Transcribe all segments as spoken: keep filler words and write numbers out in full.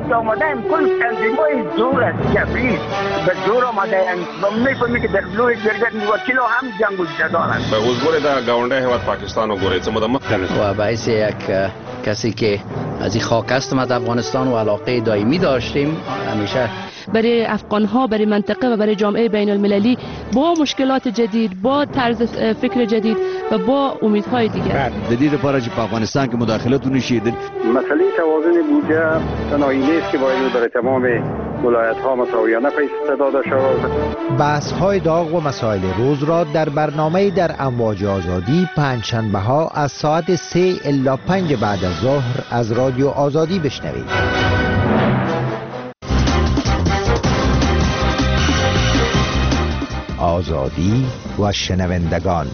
که آمده این کل تنظیمای زور است، جبری به زور آمده و میفهمی که در بلوی درگت وکیل هم جنگ و جدال است. به حضور در گاونده هیواد پاکستان و گوره مدام و باعث یک کسی که از این خاک هستم از افغانستان و علاقه دائمی داشتیم همیشه برای افغان ها، برای منطقه و برای جامعه بین المللی با مشکلات جدید، با طرز فکر جدید و با امیدهای دیگر. جدید پارچ په افغانستان کې مداخلت ونشي. مسئله توازن بودجه تنهایی نیست که باید برای تمام ولایت ها مساویانه پیش داده شود. بحث های داغ و مسائل روز را در برنامه در امواج آزادی پنجشنبه ها از ساعت سه الی پنج بعد از ظهر از رادیو آزادی بشنوید. آزادی و شنوندگان.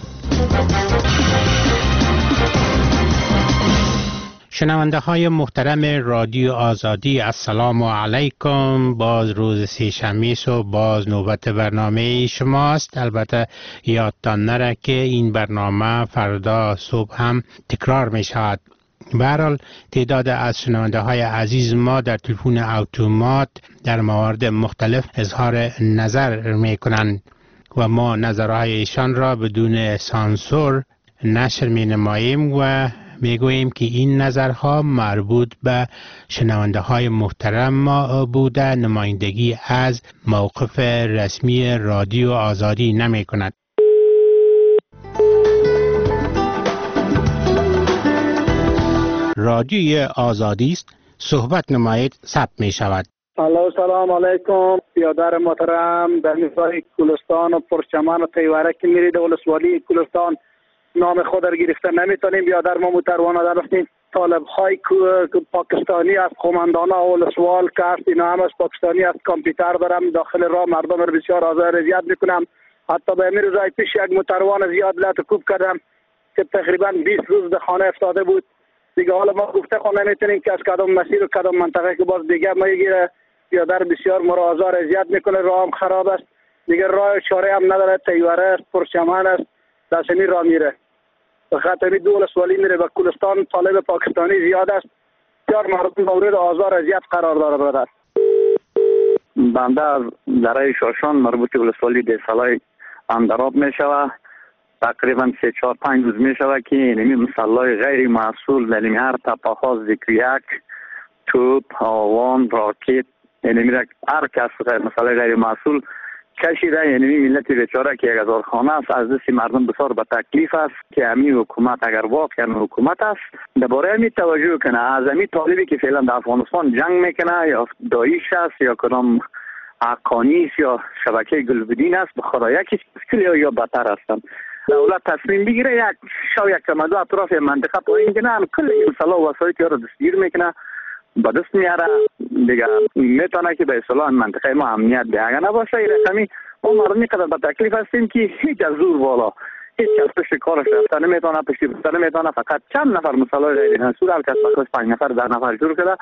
شنونده های محترم رادیو آزادی، السلام علیکم. باز روز سه شنبه صبح باز نوبت برنامه شماست. البته یادتان نره که این برنامه فردا صبح هم تکرار می شود. به هر حال تعداد از شنونده های عزیز ما در تلفن اتومات در موارد مختلف اظهار نظر می کنند و ما نظرهای ایشان را بدون سانسور نشر می نماییم و می گوییم که این نظرها مربوط به شنونده های محترم ما بوده، نمایندگی از موقف رسمی رادیو آزادی نمی کند. رادیو آزادی است، صحبت نمایید، ثبت می شود. الو سلام علیکم. بیادر محترم در نزای کلستان و پرچمان و تیوره که میرید ولسوالی کلستان نام خود را گرفته نمیتونیم. بیادر ما متروانه دارستیم. طالب های پاکستانی از قماندان ولسوال که هست اینا هم از پاکستانی از کامپیوتر دارم داخل راه مردم را بسیار آزار اذیت میکنم. حتی به امیر روزای پیش یک متروان زیاد لط کوب کردم که تقریبا بیست روز در خانه افتاده بود. دیگه حالا ما گفته خود نمیتونیم که از کدام مسیر و کدام منطقه که باز دیگه ما یه بیادر بسیار ما را آزار اذیت میکنه. راه هم خراب است، دیگه راه چاره هم نداره، تیوره است، پرچمن است، دستمی راه میره به خاطر دو ولسوالی میره به کلستان. طالب پاکستانی زیاد است، بسیار مردم مورد آزار اذیت قرار داره. برادر بنده از دره شاشان مربوط ولسوالی دیسالای اندراب میشوه. تقریبا سه چهار پنج روز میشوه که اینمی مسلای غیر محصول در اینمی هر تپه ها ذکر یک توپ، آوان، راکت، اینمی هر کس مسلای غیر محصول کشیده. یعنی ملت بیچاره که یک هزار خانه است از دست مردم بسیار به تکلیف است که امی حکومت اگر واقعا حکومت است درباره امی توجه کنه. از امی طالبی که فعلا در افغانستان جنگ میکنه یا داعش است یا کدام حقانی است یا شبکه گلبدین است به خدا یکی چیز یا بدتر هستند. دولت تصمیم بگیره یک شو یک کمدو اطراف منطقه پایین کنه کل مثلا وسایل را دستگیر میکنه با دست میاره دیگه میتونه که به اصطلاح منطقه ما امنیت ده. اگر نباشه این رقمی ما مردمی قدر به تکلیف هستیم که هیچ از زور بالا هیچ از پشت کارش رفته نمیتونه، پشتی بسته نمیتونه. فقط چند نفر مثلا غیر مسئول هر کس بخواست پنج نفر ده نفر جور کرده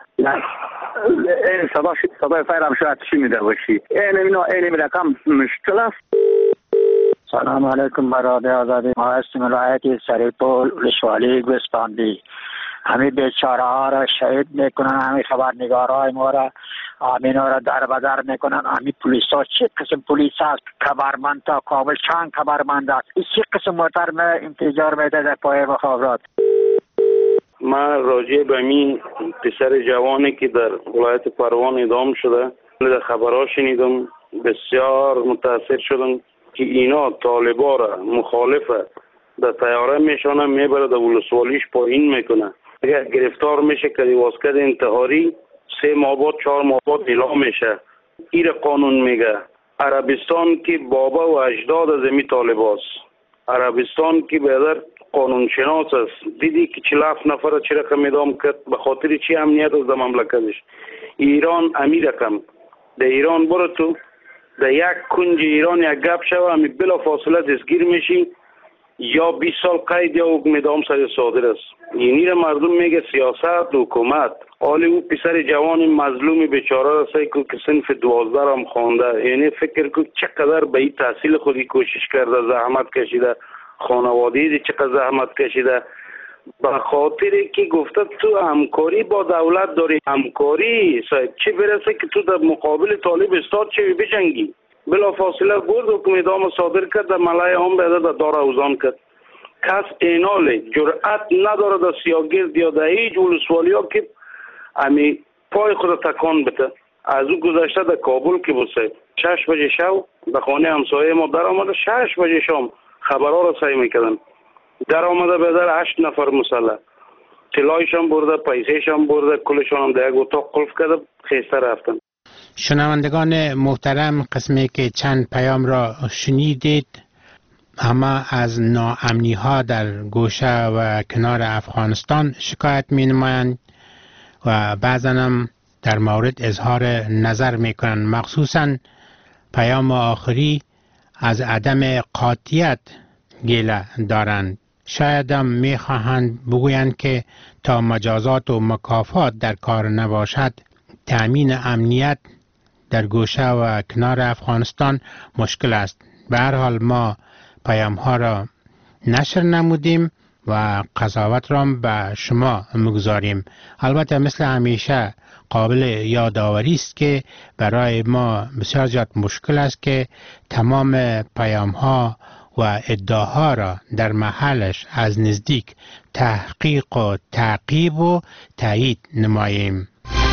این صدا صدای فایر هم شاید چی میده باشی. این این رقم مشکل است. سلام علیکم برادر آزادی. ما هستیم ولایت سریپول ولسوالی گوسفندی. همین بیچاره ها را شهید میکنن، همین خبرنگارای ما را آمینا را در بدر میکنن. همین پلیس ها چه قسم پلیس هست؟ کبرمند تا کابل چند کبرمند است؟ این چه قسم محترم انتظار میده در پای مخابرات؟ من راجع به این پسر جوانی که در ولایت پروان اعدام شده در خبرها شنیدم، بسیار متاثر شدم که اینا طالبا را مخالفه در تیاره میشانه میبره در ولسوالیش پایین میکنه. اگر گرفتار میشه که واسکت انتحاری سه ماه بعد چهار ماه بعد اعلام میشه. این قانون میگه عربستان که بابا و اجداد از امی طالباست، عربستان که بیادر قانون شناس است. دیدی که چهل و هفت نفر چه رقم اعدام کرد به خاطر چی امنیت از در مملکتش. ایران امی رقم در ایران برو تو در یک کنج ایران یک گپ شوه همی بلا فاصله دستگیر میشی یا بیست سال قید یا حکم اعدام سر صادر است. اینی را مردم میگه سیاست حکومت. حالی او پسر جوان مظلوم بیچاره را سعی که صنف دوازده هم خوانده، یعنی فکر که چقدر به این تحصیل خودی کوشش کرده، زحمت کشیده، خانواده دی چقدر زحمت کشیده. به خاطری که گفته تو همکاری با دولت داری، همکاری صاحب چی برسه که تو در مقابل طالب استاد چی بجنگی. بلا فاصله گرد حکم اعدام صادر کرد، در ملای هم بیده در دار اوزان کرد. کس اینال جرأت نداره در سیاگرد یا در هیچ ولسوالی ها که امی پای خود تکان بده. از او گذشته در کابل که بود صاحب شش بجه شو به خانه همسایه ما در آمده، شش بجه شام خبرها را سعی میکردن. در آمده بدر هشت نفر مسلح، طلایشان برده، پیسهشان برده، کلشان هم در یک اتاق قلف کرده، خیسته رفتن. شنوندگان محترم، قسمی که چند پیام را شنیدید همه از ناامنی ها در گوشه و کنار افغانستان شکایت می نمایند و بعضا هم در مورد اظهار نظر می کنند. مخصوصا پیام آخری از عدم قاطعیت گله دارند. شاید هم می خواهند بگویند که تا مجازات و مکافات در کار نباشد تأمین امنیت در گوشه و کنار افغانستان مشکل است. به هر حال ما پیام ها را نشر نمودیم و قضاوت را به شما مگذاریم. البته مثل همیشه قابل یادآوری است که برای ما بسیار زیاد مشکل است که تمام پیام ها و ادعاها را در محلش از نزدیک تحقیق و تعقیب و تایید نماییم.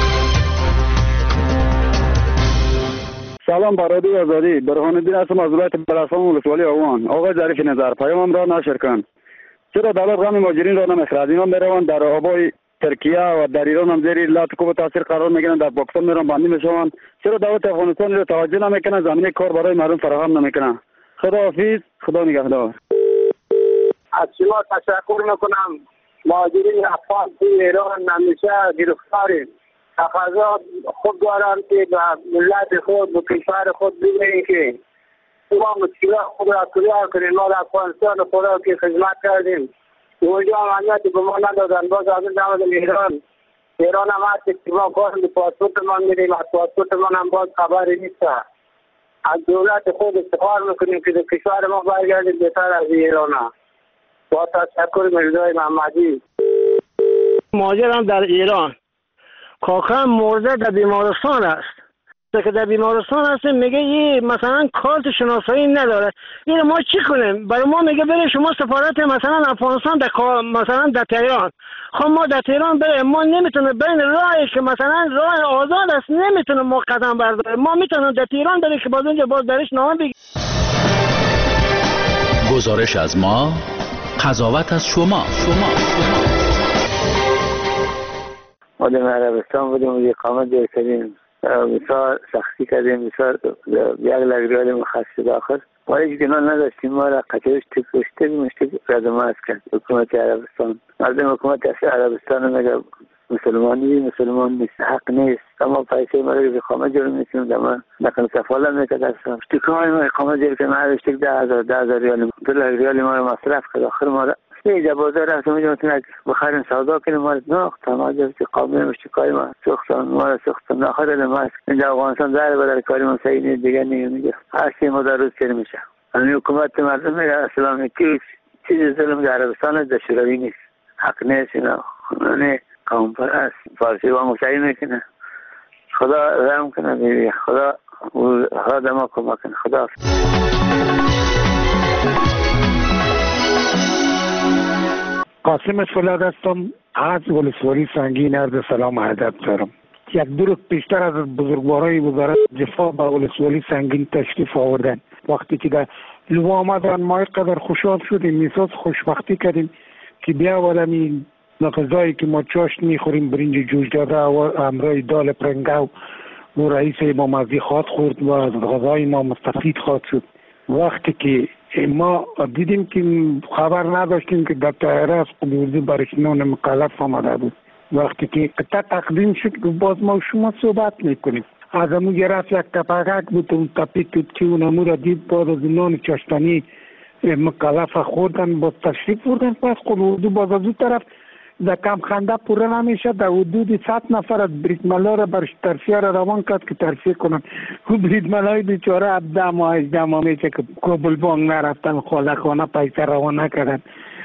سلام برادر آزادی، برهان الدین هستم از ولایت بلخ ولسوالی آوان. آقای ظریف نظر، پیامم را نشر کن. چرا دولت غم مهاجرین را نمیخرد؟ اینا میروند در آبای ترکیه و در ایران هم زیر لطکوب تاثیر قرار میگیرند، در پاکستان میرن بندی میشوند. چرا دولت افغانستان را توجه نمیکنه، زمینه کار برای مردم فراهم نمیکنه؟ خدا حافظ، خدا نگهدار. از شما تشکر میکنم. مهاجرین افغان توی ایران همیشه گرفتاریم. تقاضا خود دارم که به ملت خود به کشور خود بگوییم که شما مشکلات خود را کلیار کنیم. ما در افغانستان خدا که خدمت کردیم، اونجا امنیت به ما ندادن، باز از این نمازم ایران ایران هم هست که ما کارم به پاسپورت من میدیم، از پاسپورت من هم باز خبری نیست. از دولت خود استخار میکنیم که در کشور ما برگردیم بهتر از ایران. با تشکر مرزای محمدی. مهاجرم در ایران، کاکم مرده در بیمارستان است. که در بیمارستان هستیم میگه یه مثلا کارت شناسایی نداره. این ما چی کنیم؟ برای ما میگه بریم شما سفارت مثلا افغانستان در مثلا در تهران. خب ما در تهران بریم، ما نمیتونیم بین راهی که مثلا راه آزاد است نمیتونیم ما قدم برداریم. ما میتونیم در تهران بریم که باز اونجا باز درش نامه بگیریم. گزارش از ما، قضاوت از شما. شما ما در عربستان بودیم، اقامت دیر کردیم، بسیار سختی کردیم، بسیار یک لگ ریال مخصص داخل ما هیچ گناه نداشتیم. ما را قطعش تکشته مشتک ردماز کرد حکومت عربستان. مردم حکومت عربستان میگه مسلمانی مسلمان نیست، حق نیست. اما پیسه ما را اقامت جور میکنیم، دما نقل کفاله میکرد. اشتکای ما اقامت جور که ما اشتک ده هزار ده هزار ریال دو لگ ریال ما را مصرف کرد. آخر ما را یه بازار رفتم اونجا مثلا بخاریم سودا کنیم، ما ناخت ما جبت قابل مشتکای ما سختن ما را سختن. آخر ما اینجا افغانستان داره بدر کاری ما صحیح نیست دیگه نمیگه. هر چی ما در روز سر میشه. همین حکومت مردم میگه اسلامی که چیز ظلم در عربستان در شوروی نیست، حق نیست. اینا خانه قوم پرست فارسی با مشاهی میکنه. خدا رحم کنه دیگه، خدا خدا ما کمک کنه. خدا قاسم اسفلاد هستم از ولسوالی سنگین. عرض سلام و ادب دارم. یک دو روز پیشتر از بزرگوارای وزارت دفاع به ولسوالی سنگین تشریف آوردن. وقتی که در لوا آمدن ما قدر خوشحال شدیم، احساس خوشبختی کردیم که بیا ولمی غذایی که ما چاشت میخوریم، برنج جوش داده و همراه دال پرنگاو و رئیس امام ازی خواد خورد و از غذای ما مستفید خواد شد. وقتی که ما دیدیم که خبر نداشتیم که در طیاره از قبوزی برشنان مکلف آمده بود. وقتی که قطع تقدیم شد باز ما شما صحبت میکنیم. از امو گرفت یک تپاقک بود اون تپید بود که اون امو را دید باز از نان چاشتنی مکلف خوردن باز تشریف بردن پس قبوزی. باز از اون طرف در کم خنده پوره نمیشه. در حدود صد نفر از بریدملا را برش ترفیه را روان کرد که ترفیه کنن. او بریدملای بیچاره هفده ماه هجده ماه میشه که کابل بانک نرفتن، خاله خانه پیسه روان نکردن.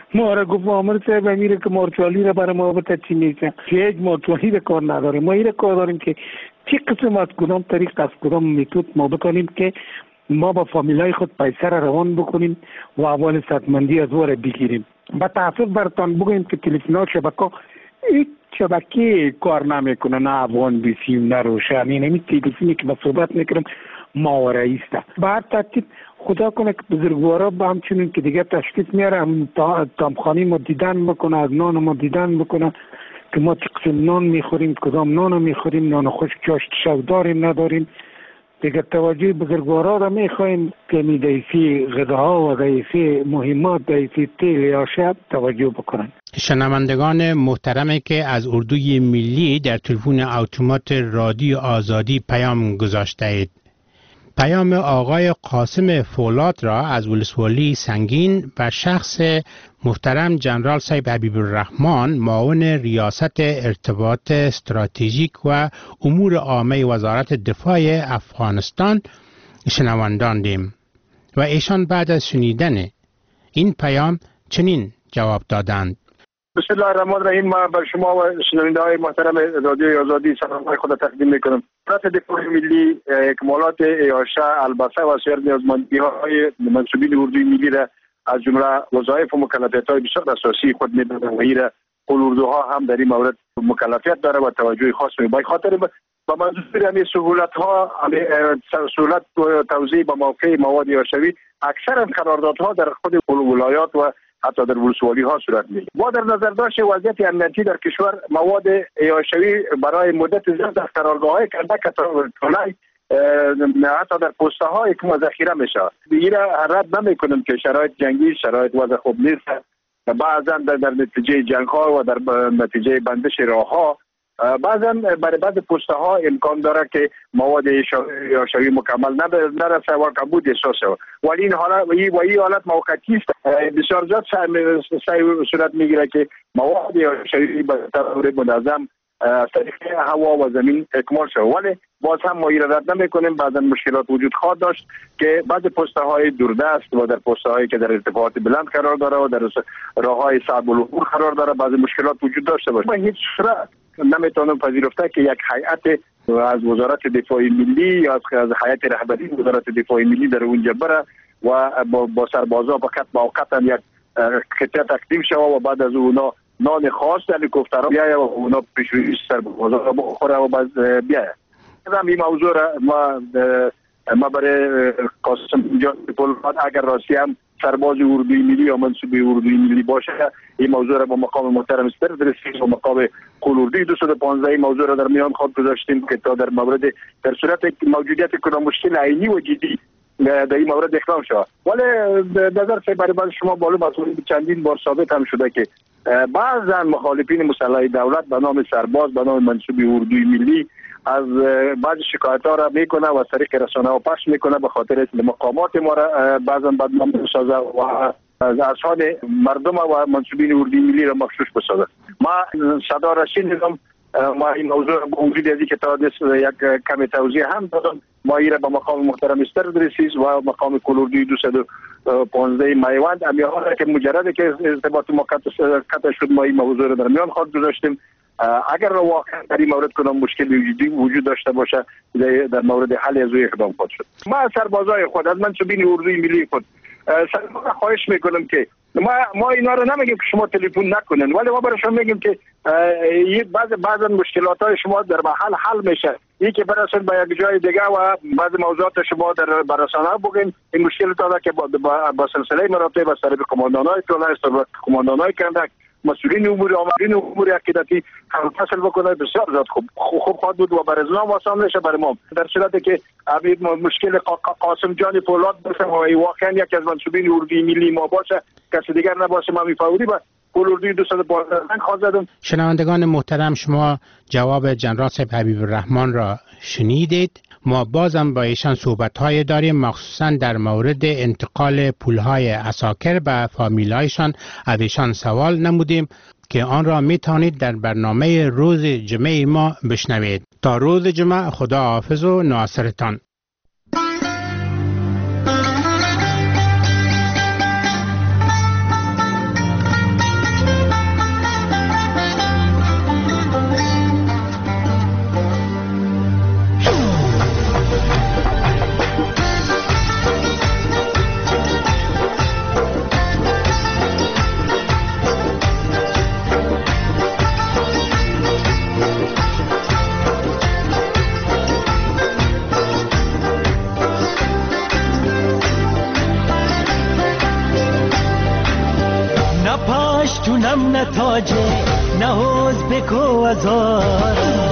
ما را گفت آمر صاحب میره که مارچوالی را برای ما بتا چی میشه، هیچ مارچوالی را کار نداریم. ما این کار داریم که چی قسم از کدام طریق از کدام میتود ما بکنیم که ما با فامیلای خود پیسه را روان بکنیم و اول صدمندی از وره بگیریم. با تاسف برتان بگویم که تلفن‌ها شبکه هیچ شبکه کار نمیکنه، نه افغان بیسیم نه روشن. این همین تلفنی که با صحبت میکنم ما و رئیس ده. بعد ترتیب خدا کنه که بزرگوارا با همچنین که دیگه تشکیف میاره، هم تامخانی ما دیدن بکنه، از نان ما دیدن بکنه که ما چه قسم نان میخوریم، کدام نان میخوریم، نان خوش چاشت شو داریم نداریم. دیگه توجه بزرگوارا را میخوایم که می دیسی غذاها و دیسی مهمات دیسی تیل یا شب توجه بکنن. شنوندگان محترمی که از اردوی ملی در تلفن اتومات رادیو آزادی پیام گذاشته اید. پیام آقای قاسم فولاد را از ولسوالی سنگین و شخص محترم جنرال صاحب حبیب الرحمن معاون ریاست ارتباط استراتژیک و امور عامه وزارت دفاع افغانستان شنوانداندیم و ایشان بعد از شنیدن این پیام چنین جواب دادند: بسم الله الرحمن الرحیم. ما بر شما و شنونده های محترم رادیو آزادی سلام های خود تقدیم میکنم. وزارت دفاع ملی اکمالات ایاشا البسه و سایر نیازمندی های منصوبین اردوی ملی را از جمله وظایف و مکلفیت های بسیار اساسی خود میدادن و این را کل اردوها هم در این مورد مکلفیت داره و توجه خاص می به خاطر با منظور همین سهولت ها سهولت توزیع به موقع مواد ایاشوی اکثر قراردادها در خود ولایات و حتی در ولسوالی ها صورت میگیرد. با در نظر داشت وضعیت امنیتی در کشور مواد ایاشوی برای مدت زیاد در قرارگاه‌های کندک تولای حتی در پسته های که ذخیره میشه. این را رد نمیکنم که شرایط جنگی شرایط وضع خوب نیست. بعضا در, در نتیجه جنگ ها و در نتیجه بندش راه ها بعضا برای بعض پسته ها امکان داره که مواد ایاشوی مکمل نرسه و کمبود احساس شود، ولی این حالت و این حالت موقتی است. بسیار زیاد صورت میگیره که مواد ایاشوی به طور منظم از طریق هوا و زمین اکمال شود، ولی باز هم ما این را رد نمیکنیم. بعضا مشکلات وجود خواهد داشت که بعض پسته های دوردست و در پسته هایی که در ارتفاعات بلند قرار داره و در راه های صعب العبور قرار داره بعض مشکلات وجود داشته باشه. ما هیچ صورت نمیتونم پذیرفته که یک هیئت از وزارت دفاع ملی یا از هیئت رهبری وزارت دفاع ملی در اونجا بره و با, با سربازا فقط موقتا یک خطه تقدیم شود و بعد از اونا نان خاص هلیکوپترها بیاید و اونا پیشروی سربازا بخوره و بعد بیاید. این موضوع را ما ما برای قاسم جان فولاد اگر راستی هم سرباز اردوی ملی یا منصوب اردوی ملی باشه این موضوع را با مقام محترم استرد رسید و مقام قلوردی دویست و پانزده این موضوع را در میان خود گذاشتیم که تا در مورد در صورت موجودیت کدام مشکل عینی و جدی در این مورد اقدام شود. ولی نظر سه برای بعض شما معلوم است چندین بار ثابت هم شده که بعضا مخالفین مسلح دولت به نام سرباز به نام منصوب اردوی ملی از بعض شکایت ها را میکنه و از طریق رسانه ها پخش میکنه به خاطر مقامات ما را بعضا بدنام بسازه و از اذهان مردم و منصوبین اردوی ملی را مغشوش بسازه. ما صدا را شنیدم، ما این موضوع با وجود از که تا یک کمی توضیح هم دادم. ما این را به مقام محترم استرد رسید و مقام کلوردی دویست و پانزده میوند امی ها که مجرد که ارتباط ما قطع شد ما این موضوع را در میان خود گذاشتیم. اگر واقعا در این مورد کنم مشکل وجود داشته باشه در مورد حل از او اقدام خود شد. ما از سربازای خود از منصوبین اردوی ملی خود سربازا خواهش میکنم که ما ما اینا رو نمیگیم که شما تلفن نکنن، ولی ما براشون میگیم که بعض بعض مشکلات های شما در محل حل میشه. این که برسون به یک جای دیگه و بعض موضوعات شما در برسانه بگین این مشکلات که با, با, با سلسله مراتب از طرف کماندانای تولای است کماندانای کندک مسئولین امور آمرین امور عقیدتی هم فصل بکنه بسیار زیاد خوب خوب خواهد بود و برای ازنا آسان میشه برای ما. در صورتی که ابید مشکل قاسم جان فولاد باشه و واقعا یکی از منصوبین اردوی ملی ما باشه کسی دیگر نباشه ما میفوری با کل اردوی دویست و پانزده خواهد زدم. شنوندگان محترم شما جواب جنرال صاحب حبیب الرحمن را شنیدید. ما بازم با ایشان صحبت‌های داریم مخصوصا در مورد انتقال پول‌های عساکر به فامیل‌هایشان. از ایشان سوال نمودیم که آن را می‌توانید در برنامه روز جمعه ما بشنوید. تا روز جمعه خدا حافظ و ناصرتان. پشتونم نه تاجه نه حوز بکو ازارم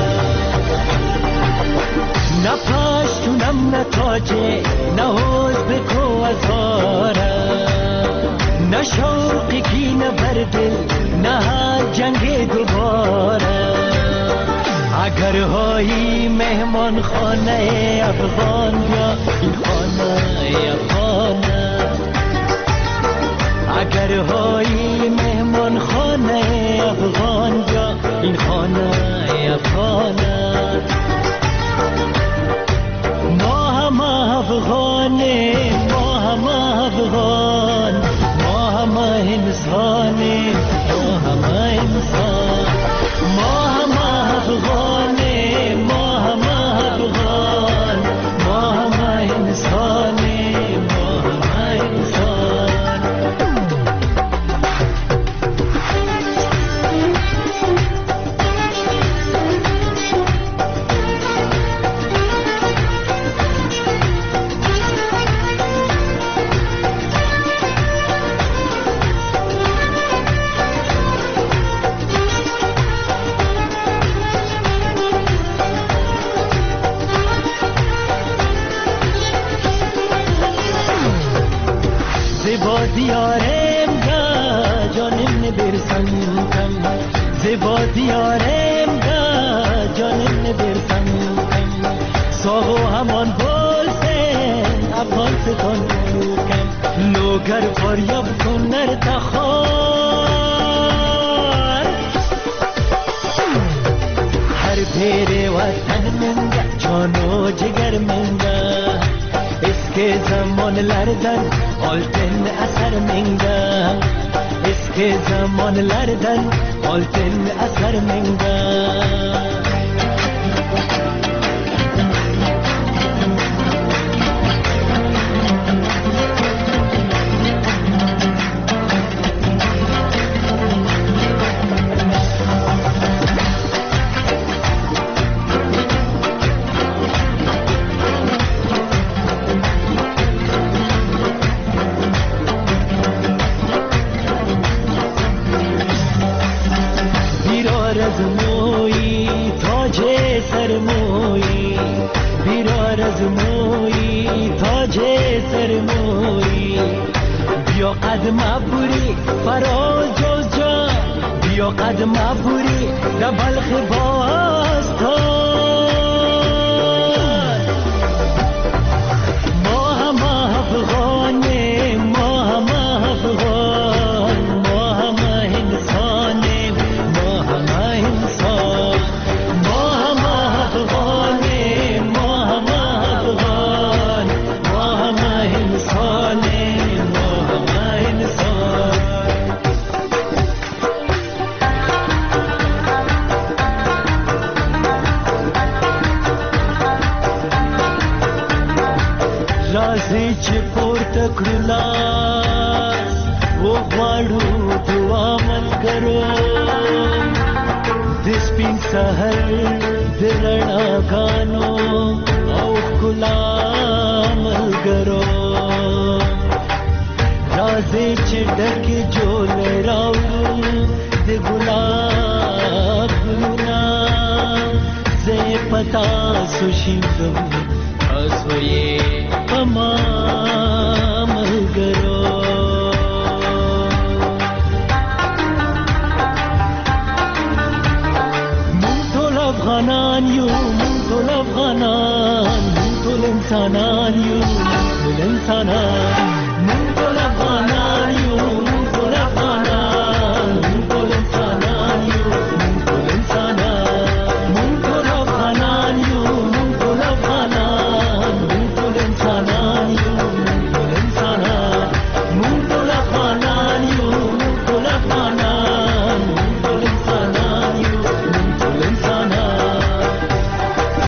نه پشتونم نه تاجه نه حوز بکو ازارم نه شوقی کی نه بردل نه هر جنگ دوباره اگر هایی مهمان خانه افغان یا این خانه افغانه اگر هایی مهمان خانه افغان یا این خانه افغانه ما هم افغانه ما هم افغان ما هم انسانه ما هم انسان ما هم افغانه ما هم افغان ما هم انسانه ما هم انسان زیبا دیارم دا جانم نبرسم کم زیبا دیارم دا جانم نبرسم کم ساغو همان بولسن افغان ستان کم لوگر فریاب کن نر تخار هر پیر وطن من دا جانو جگر من دا اسکه zamonlardan oltin asar menga eski zamonlardan oltin asar menga قدم ابوری فراز جز جا بیا قدم ابوری در بلخ باستان ما هم افغانه ما هم افغان ما هم انسانه ما هم انسان ما هم افغانه ما هم افغان ما هم انسانه رازی چې پورته کړو لاس وغواړو دعا ملګرو د سپین سحر د رڼاګانو او ښکلا ملګرو رازی چې ډکې جولې راوړو د ګلاب ګلونه زه یې په تاسو شیندم تاسو یې ما ملګرو مونږ ټول افغانان یو مونږ ټول افغانان مونږ ټول انسانان یو مونږ ټول انسانان مونږ ټول